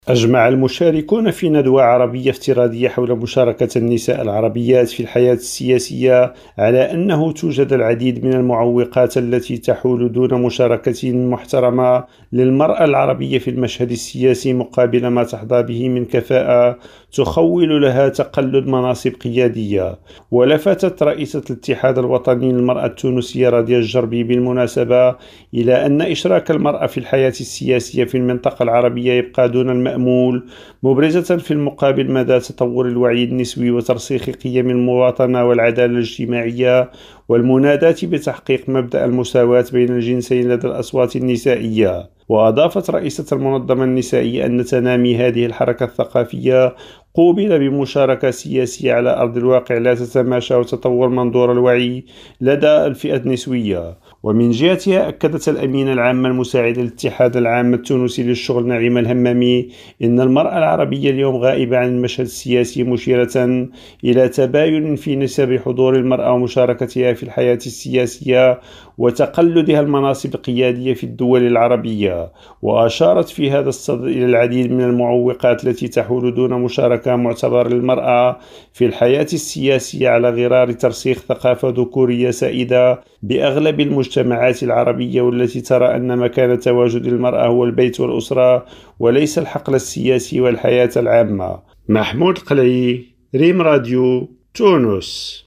أجمع المشاركون في ندوة عربية افتراضية حول مشاركة النساء العربيات في الحياة السياسية على أنه توجد العديد من المعوقات التي تحول دون مشاركة محترمة للمرأة العربية في المشهد السياسي مقابل ما تحظى به من كفاءة تخول لها تقلد مناصب قيادية. ولفتت رئيسة الاتحاد الوطني للمرأة التونسية رادية الجربي بالمناسبة إلى أن إشراك المرأة في الحياة السياسية في المنطقة العربية يبقى دون المأمول، مبرزة في المقابل مدى تطور الوعي النسوي وترسيخ قيم المواطنة والعدالة الاجتماعية والمناداة بتحقيق مبدأ المساواة بين الجنسين لدى الأصوات النسائية. وأضافت رئيسة المنظمة النسائية أن تنامي هذه الحركة الثقافية قوبل بمشاركة سياسية على أرض الواقع لا تتماشى وتطور منظور الوعي لدى الفئة النسوية. ومن جهتها أكدت الأمينة العامة المساعدة للاتحاد العام التونسي للشغل نعيمة الهمامي إن المرأة العربية اليوم غائبة عن المشهد السياسي، مشيرة إلى تباين في نسب حضور المرأة ومشاركتها في الحياة السياسية وتقلدها المناصب القيادية في الدول العربية. وأشارت في هذا الصدد إلى العديد من المعوقات التي تحول دون مشاركة معتبرة للمرأة في الحياة السياسية على غرار ترسيخ ثقافة ذكورية سائدة بأغلب المجتمعات العربية، والتي ترى أن مكان تواجد المرأة هو البيت والأسرة وليس الحقل السياسي والحياة العامة. محمود قلعي، ريم راديو، تونس.